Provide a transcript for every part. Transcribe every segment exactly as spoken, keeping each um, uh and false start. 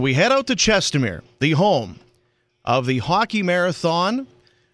We head out to Chestermere, the home of the Hockey Marathon.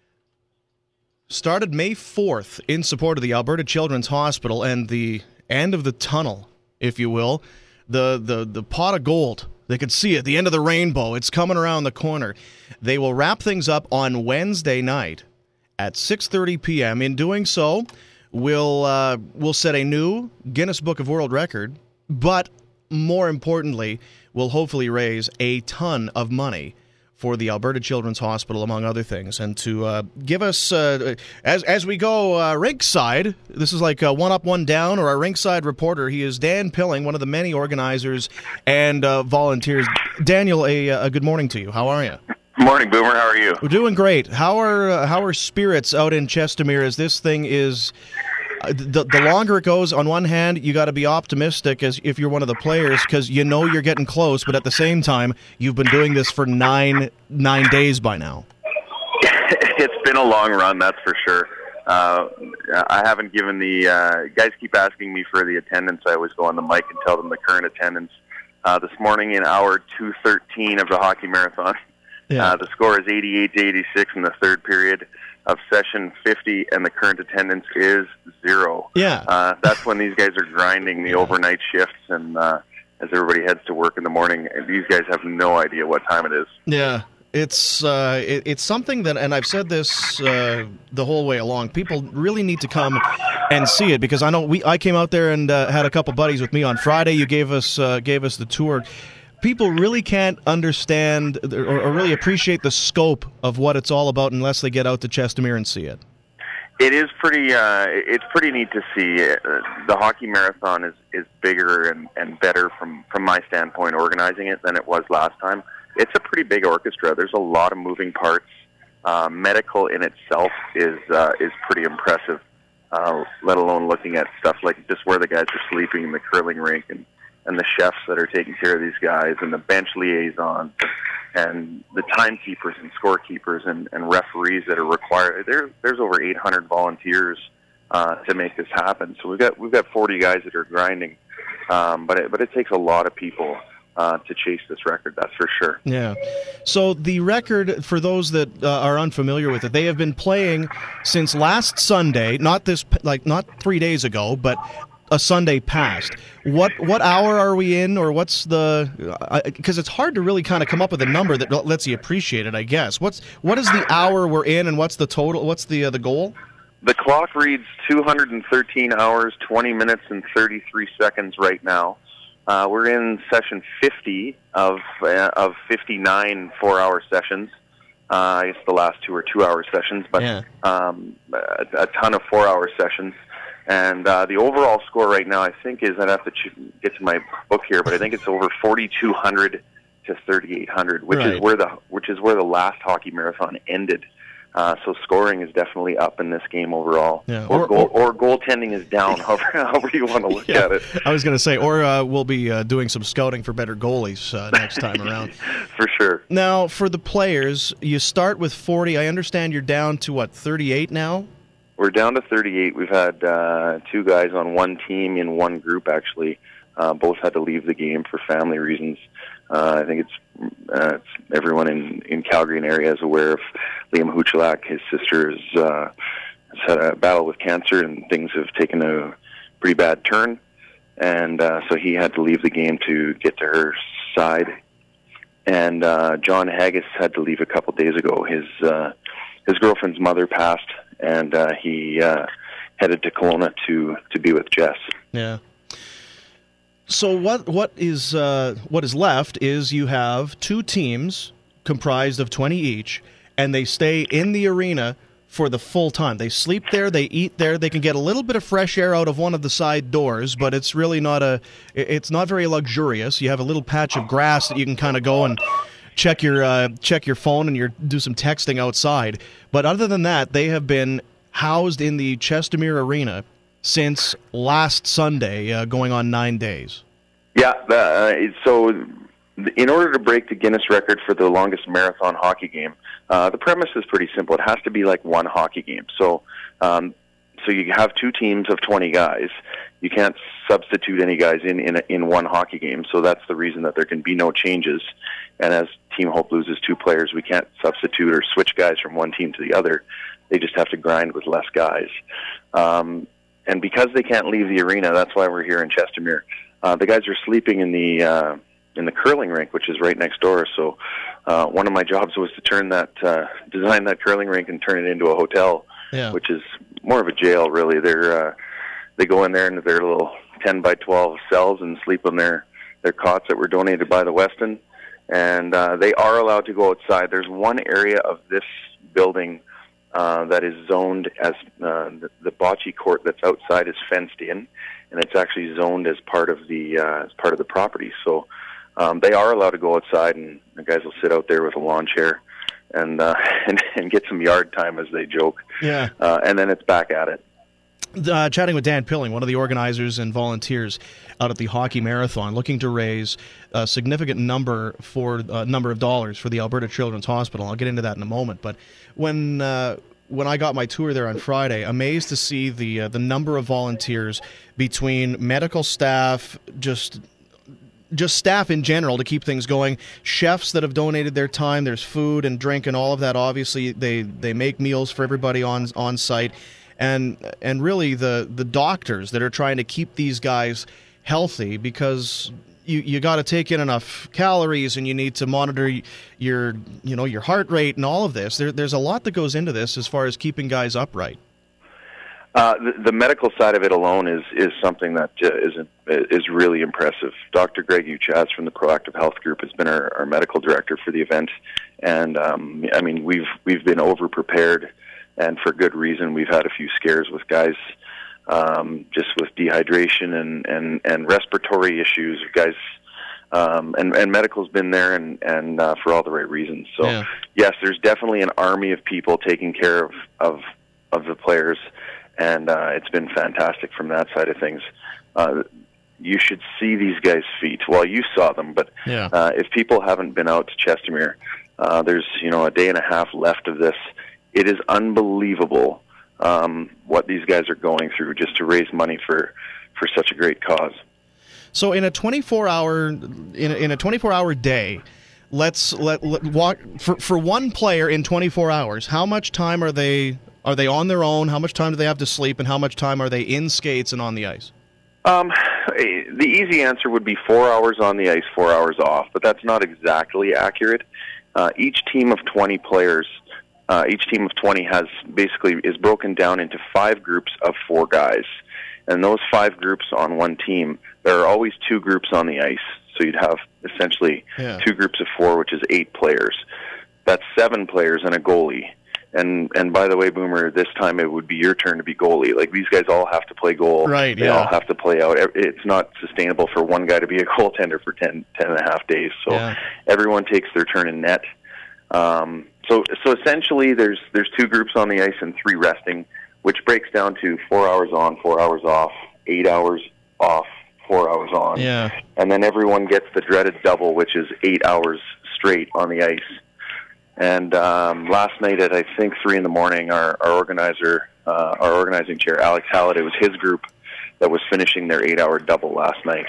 Started May fourth in support of the Alberta Children's Hospital and the end of the tunnel, if you will. The, the, the pot of gold. They could see it, the end of the rainbow. It's coming around the corner. They will wrap things up on Wednesday night at six thirty p.m. In doing so, we'll, uh, we'll set a new Guinness Book of World Record, but more importantly, will hopefully raise a ton of money for the Alberta Children's Hospital, among other things. And to uh, give us, uh, as as we go uh, rinkside, this is like uh, one up, one down, or our rinkside reporter. He is Dan Pilling, one of the many organizers and uh, volunteers. Daniel, a, a good morning to you. How are you? Morning, Boomer. How are you? We're doing great. How are uh, how are spirits out in Chestermere as this thing is... Uh, the, the longer it goes, on one hand, you got to be optimistic as if you're one of the players because you know you're getting close, but at the same time, you've been doing this for nine nine days by now. It's been a long run, that's for sure. Uh, I haven't given the uh, guys keep asking me for the attendance. I always go on the mic and tell them the current attendance. Uh, this morning in hour two thirteen of the Hockey Marathon, yeah. uh, the score is eighty-eight to eighty-six in the third period of session fifty, and the current attendance is zero. Yeah. Uh, that's when these guys are grinding the overnight shifts, and uh, as everybody heads to work in the morning, these guys have no idea what time it is. Yeah. It's uh, it, it's something that, and I've said this uh, the whole way along, people really need to come and see it, because I know we I came out there and uh, had a couple buddies with me on Friday. You gave us uh, gave us the tour. People really can't understand or, or really appreciate the scope of what it's all about unless they get out to Chestermere and see it. It is pretty. Uh, it's pretty neat to see. Uh, the Hockey Marathon is, is bigger and, and better from, from my standpoint, organizing it, than it was last time. It's a pretty big orchestra. There's a lot of moving parts. Uh, medical in itself is uh, is pretty impressive. Uh, let alone looking at stuff like just where the guys are sleeping in the curling rink, and. and the chefs that are taking care of these guys, and the bench liaisons, and the timekeepers and scorekeepers and, and referees that are required. There, there's over eight hundred volunteers uh, to make this happen. So we've got we've got forty guys that are grinding, um, but it, but it takes a lot of people uh, to chase this record. That's for sure. Yeah. So the record, for those that uh, are unfamiliar with it, they have been playing since last Sunday. Not this, like not three days ago, but a Sunday past. What what hour are we in, or what's the? Because uh, it's hard to really kind of come up with a number that lets you appreciate it, I guess. What's what is the hour we're in, and what's the total? What's the uh, the goal? The clock reads two hundred thirteen hours, twenty minutes, and thirty-three seconds right now. Uh, we're in session fifty of uh, of fifty-nine four-hour sessions. Uh, I guess the last two are two-hour sessions, but yeah. um, a, a ton of four-hour sessions. And uh, the overall score right now, I think, is, I'd have to ch- get to my book here, but I think it's over forty-two hundred to thirty-eight hundred, which right. is where the which is where the last Hockey Marathon ended. Uh, so scoring is definitely up in this game overall. Yeah. Or, or, goal, or goaltending is down, however, however you want to look yeah. at it. I was going to say, or uh, we'll be uh, doing some scouting for better goalies uh, next time around. For sure. Now, for the players, you start with forty. I understand you're down to, what, thirty-eight now? We're down to thirty-eight. We've had uh, two guys on one team in one group, actually. Uh, both had to leave the game for family reasons. Uh, I think it's, uh, it's everyone in, in Calgary and area is aware of Liam Huchelak. His sister has, uh, has had a battle with cancer, and things have taken a pretty bad turn. And uh, so he had to leave the game to get to her side. And uh, John Haggis had to leave a couple days ago. His uh, his girlfriend's mother passed, and uh, he uh, headed to Kelowna to, to be with Jess. Yeah. So what what is uh, what is left is you have two teams comprised of twenty each, and they stay in the arena for the full time. They sleep there, they eat there, they can get a little bit of fresh air out of one of the side doors, but it's really not a it's not very luxurious. You have a little patch of grass that you can kind of go and check your uh, check your phone and your do some texting outside. But other than that, they have been housed in the Chestermere Arena since last Sunday, uh, going on nine days. Yeah, uh, so in order to break the Guinness record for the longest marathon hockey game, uh, the premise is pretty simple. It has to be like one hockey game. So um, so you have two teams of twenty guys, you can't substitute any guys in in, a, in one hockey game. So that's the reason that there can be no changes. And as Team Hope loses two players, we can't substitute or switch guys from one team to the other. They just have to grind with less guys. Um, and because they can't leave the arena, that's why we're here in Chestermere. Uh, the guys are sleeping in the uh, in the curling rink, which is right next door. So uh, one of my jobs was to turn that, uh, design that curling rink and turn it into a hotel, yeah. which is more of a jail, really. They're uh, they go in there into their little ten by twelve cells and sleep on their their cots that were donated by the Weston. And uh, they are allowed to go outside. There's one area of this building uh, that is zoned as uh, the, the bocce court that's outside is fenced in, and it's actually zoned as part of the uh, as part of the property. So um, they are allowed to go outside, and the guys will sit out there with a lawn chair and uh, and, and get some yard time, as they joke. Yeah. Uh, and then it's back at it. Uh, chatting with Dan Pilling, one of the organizers and volunteers out at the Hockey Marathon, looking to raise a significant number for uh, number of dollars for the Alberta Children's Hospital. I'll get into that in a moment. But when uh, when I got my tour there on Friday, amazed to see the uh, the number of volunteers between medical staff, just just staff in general to keep things going, chefs that have donated their time. There's food and drink and all of that. Obviously, they they make meals for everybody on on site. And and really the, the doctors that are trying to keep these guys healthy, because you you got to take in enough calories and you need to monitor your you know your heart rate and all of this. There, there's a lot that goes into this as far as keeping guys upright. Uh, the, the medical side of it alone is is something that uh, is is really impressive. Doctor Greg Uchaz from the Proactive Health Group has been our, our medical director for the event, and um, I mean we've we've been over prepared. And for good reason. We've had a few scares with guys um, just with dehydration and, and, and respiratory issues. Guys, um, and, and medical's been there, and, and uh, for all the right reasons. So, yeah. Yes, there's definitely an army of people taking care of, of, of the players, and uh, it's been fantastic from that side of things. Uh, you should see these guys' feet. Well, you saw them, but yeah. uh, if people haven't been out to Chestermere, uh, there's you know a day and a half left of this. It is unbelievable um, what these guys are going through just to raise money for, for such a great cause. So in a twenty-four hour in a, in a twenty-four hour day, let's let, let walk for for one player in twenty-four hours. How much time are they are they on their own? How much time do they have to sleep, and how much time are they in skates and on the ice? Um, the easy answer would be four hours on the ice, four hours off, but that's not exactly accurate. Uh, each team of twenty players. Uh, each team of twenty has basically is broken down into five groups of four guys. And those five groups on one team, there are always two groups on the ice. So you'd have essentially yeah. two groups of four, which is eight players. That's seven players and a goalie. And and by the way, Boomer, this time it would be your turn to be goalie. Like, these guys all have to play goal. Right, they yeah. all have to play out. It's not sustainable for one guy to be a goaltender for ten, ten and a half days. So yeah. everyone takes their turn in net. Um, so, so essentially, there's there's two groups on the ice and three resting, which breaks down to four hours on, four hours off, eight hours off, four hours on, yeah. and then everyone gets the dreaded double, which is eight hours straight on the ice. And um, last night at I think three in the morning, our our organizer, uh, our organizing chair, Alex Halliday, it was his group that was finishing their eight-hour double last night.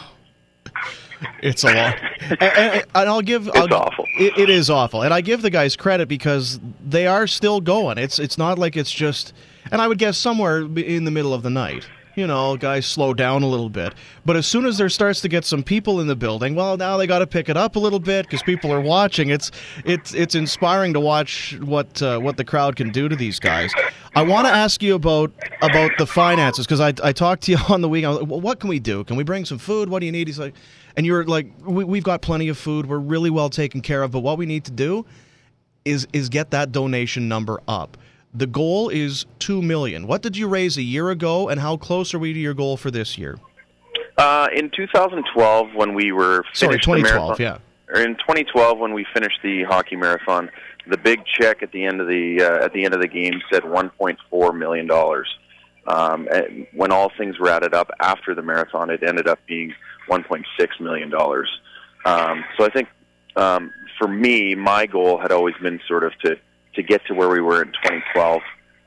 It's a lot, and, and, and I'll give. It's I'll, awful. It, it is awful, and I give the guys credit because they are still going. It's it's not like it's just, and I would guess somewhere in the middle of the night. You know, guys slow down a little bit. But as soon as there starts to get some people in the building, well, now they got to pick it up a little bit because people are watching. It's it's it's inspiring to watch what uh, what the crowd can do to these guys. I want to ask you about about the finances because I I talked to you on the week. I was like, well, what can we do? Can we bring some food? What do you need? He's like, and you're like, we, we've got plenty of food. We're really well taken care of. But what we need to do is is get that donation number up. The goal is two million dollars. What did you raise a year ago, and how close are we to your goal for this year? Uh, in two thousand twelve, when we were Sorry, finished twenty the twelve, marathon, yeah. or in twenty twelve, when we finished the hockey marathon, the big check at the end of the uh, at the end of the game said one point four million dollars. Um, and when all things were added up after the marathon, it ended up being one point six million dollars. Um, so I think um, for me, my goal had always been sort of to. to get to where we were in twenty twelve,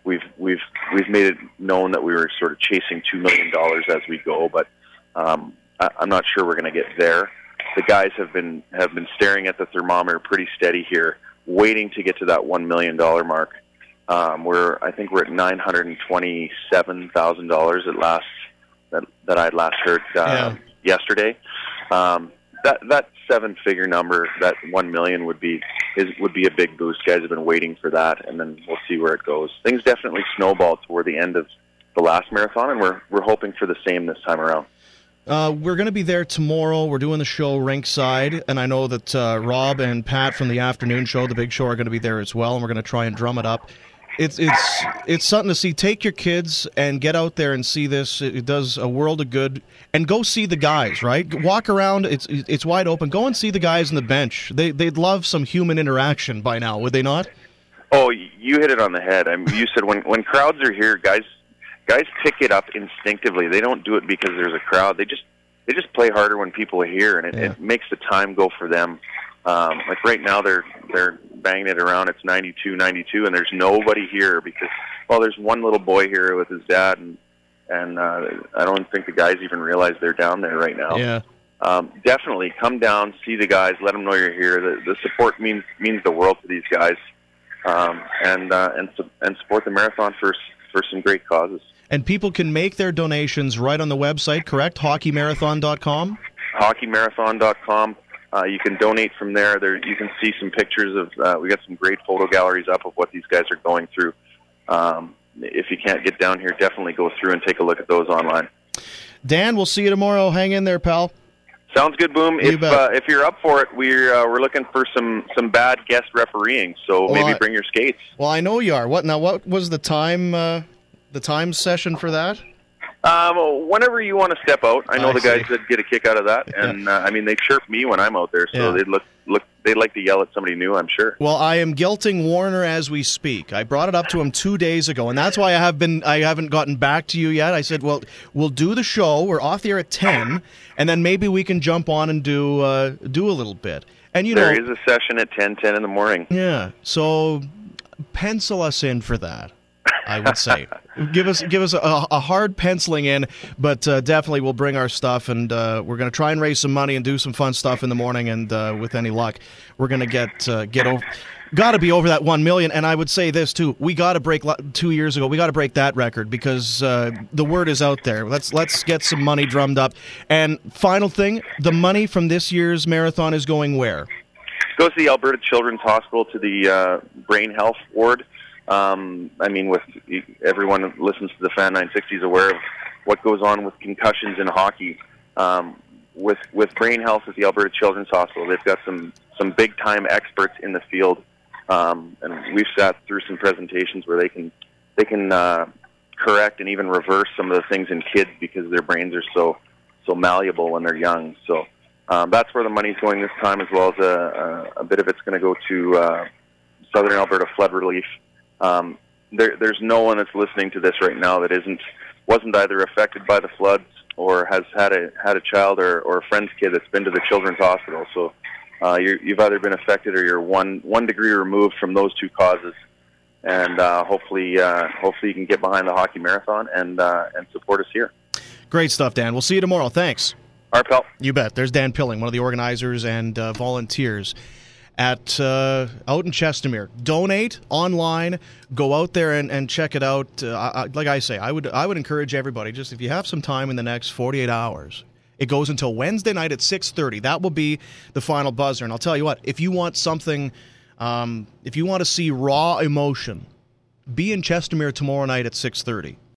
we've we've we've made it known that we were sort of chasing two million dollars as we go, but um, I, I'm not sure we're going to get there. The guys have been have been staring at the thermometer pretty steady here, waiting to get to that one million dollar mark. Um, we're I think we're at nine hundred twenty seven thousand dollars at last that that I last heard uh, yeah. yesterday. Um, that that seven figure number, that one million would be is would be a big boost. Guys have been waiting for that, and then we'll see where it goes. Things definitely snowballed toward the end of the last marathon, and we're we're hoping for the same this time around. Uh, we're going to be there tomorrow. We're doing the show rinkside, and I know that uh, Rob and Pat from the afternoon show, the big show, are going to be there as well, and we're going to try and drum it up. It's it's it's something to see. Take your kids and get out there and see this. It does a world of good. And go see the guys, right? Walk around. It's it's wide open. Go and see the guys on the bench. They they'd love some human interaction by now, would they not? Oh, you hit it on the head. I mean, you said when when crowds are here, guys. Guys pick it up instinctively. They don't do it because there's a crowd. They just they just play harder when people are here, and it, yeah. it makes the time go for them. Um, like right now, they're they're banging it around. It's ninety-two, ninety-two, and there's nobody here because well, there's one little boy here with his dad, and and uh, I don't think the guys even realize they're down there right now. Yeah. Um, definitely come down, see the guys, let them know you're here. The, the support means means the world to these guys, um, and uh, and and support the marathon for for some great causes. And people can make their donations right on the website, correct? hockey marathon dot com? hockey marathon dot com. Uh, you can donate from there. There, you can see some pictures of, uh, we got some great photo galleries up of what these guys are going through. Um, if you can't get down here, definitely go through and take a look at those online. Dan, we'll see you tomorrow. Hang in there, pal. Sounds good, Boom. You if uh, if you're up for it, we're uh, we're looking for some, some bad guest refereeing. So well, maybe bring your skates. Well, I know you are. What now? What was the time? Uh, the time session for that? Um, whenever you want to step out, I know I the guys see. that get a kick out of that, and uh, I mean they chirp me when I'm out there, so Yeah. they'd look look they'd like to yell at somebody new, I'm sure. Well, I am guilting Warner as we speak. I brought it up to him two days ago, and that's why I have been I haven't gotten back to you yet. I said, well, we'll do the show. We're off the air at ten, and then maybe we can jump on and do uh, do a little bit. And you There know, is a session at ten ten in the morning. yeah. So pencil us in for that. I would say, give us give us a, a hard penciling in, but uh, definitely we'll bring our stuff, and uh, we're going to try and raise some money and do some fun stuff in the morning. And uh, with any luck, we're going to get uh, get over. Got to be over that one million. And I would say this too: we got to break two years ago. We got to break that record because uh, the word is out there. Let's let's get some money drummed up. And final thing: the money from this year's marathon is going where? Goes to the Alberta Children's Hospital to the uh, brain health ward. Um, I mean, with everyone who listens to the Fan nine sixty is aware of what goes on with concussions in hockey. Um, with with brain health at the Alberta Children's Hospital, they've got some some big time experts in the field, um, and we've sat through some presentations where they can they can uh, correct and even reverse some of the things in kids because their brains are so so malleable when they're young. So um, that's where the money's going this time, as well as a, a, a bit of it's going to go to uh, Southern Alberta Flood Relief. Um, there, there's no one that's listening to this right now that isn't wasn't either affected by the floods or has had a had a child or, or a friend's kid that's been to the Children's Hospital. So uh, you're, you've either been affected or you're one one degree removed from those two causes. And uh, hopefully, uh, hopefully you can get behind the hockey marathon and uh, and support us here. Great stuff, Dan. We'll see you tomorrow. Thanks. All right, pal. You bet. There's Dan Pilling, one of the organizers and uh, volunteers at uh, out in Chestermere. Donate online. Go out there and, and check it out. Uh, I, like I say, I would I would encourage everybody, just if you have some time in the next forty-eight hours. It goes until Wednesday night at six thirty. That will be the final buzzer. And I'll tell you what, if you want something, um, if you want to see raw emotion, be in Chestermere tomorrow night at six thirty.